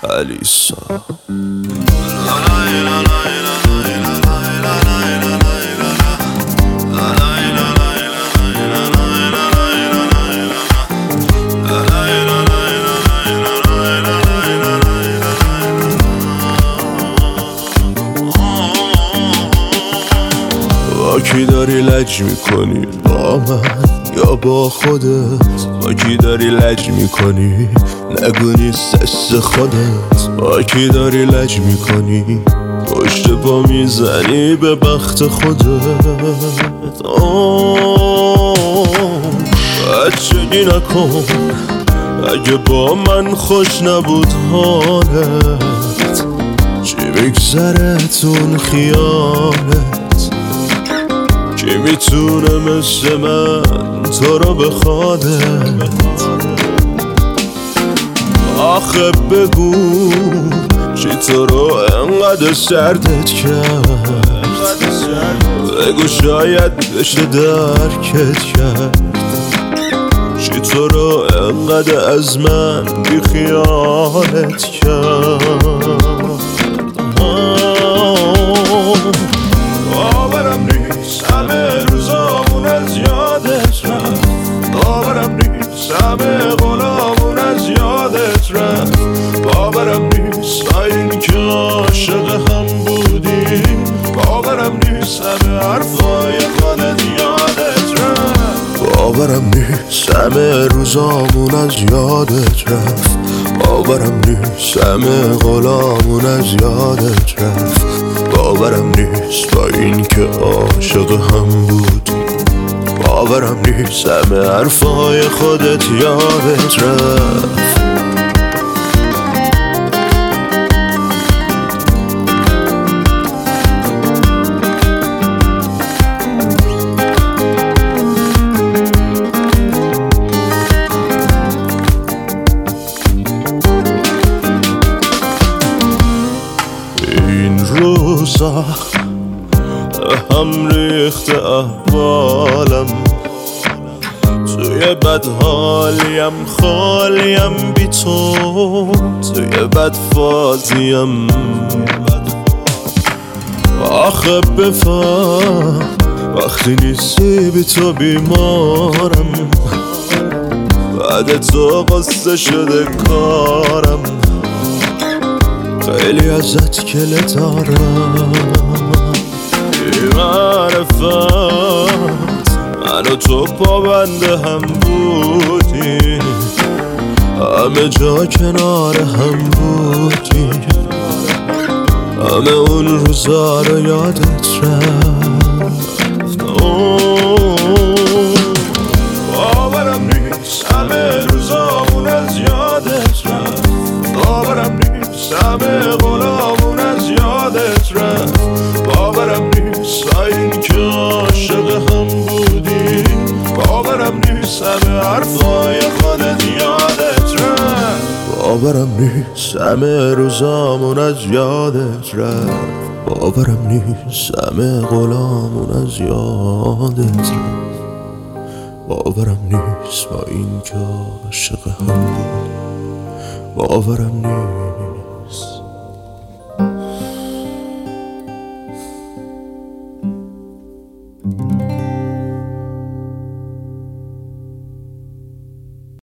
الیسا. با کی داری لج میکنی؟ با من یا با خودت؟ با کی داری لج میکنی؟ نگو نیست دست خودت. با کی داری لج میکنی؟ پشت پا میزنی به بخت خودت. بچگی نکن اگه با من خوش نبود حالت. چی میگذره تون خیالت؟ کی میتونه مثل من تو رو بخوادت؟ آخه بگو چی تو رو انقدر سردت کرد؟ بگو شاید بشه درکت کرد. چی تو رو انقدر از من بی خیالت کرد؟ باورم نیست همه روزامون از یادت رفت. باورم نیست همه غلامون از یادت رفت. باورم نیست با این که عاشق هم بودیم. باورم نیست همه حرفای خودت یادت رفت. باورم نیست همه روزامون از یادت رفت. باورم نیست همه غلامون از یادت رفت. باورم نیست با این که عاشق هم بودیم. باورم نیست همه حرفای خودت یادت رفت. این روزا هم ریخته احوالم. توی بد حالیم خالیم بی تو. توی بد فازیم. آخه بفهم وقتی نیستی بی تو بیمارم. بعد تو قصه شده کارم. خیلی ازت کله دارم. بی معرفت من و تو پابند هم بودیم. همه جا کنار هم بودیم. همه اون روزا رو یادت رفت. باورم نیست همه روزامون از یادت رفت. باورم نیست همه غلامون از یادت رفت. باورم نیست این که عاشق هم بودیم. باورم نیست همه حرفای خودت یادت رفت. باورم نیست همه روزامون از یادت رفت. باورم نیست همه غلامون از یادت رفت. باورم نیست با این که عاشق هم بود. باورم نیست.